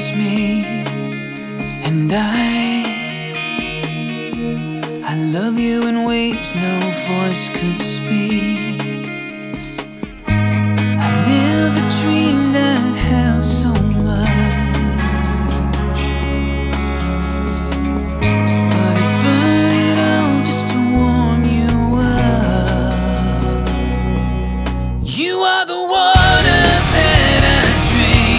just me and I love you in ways no voice could speak.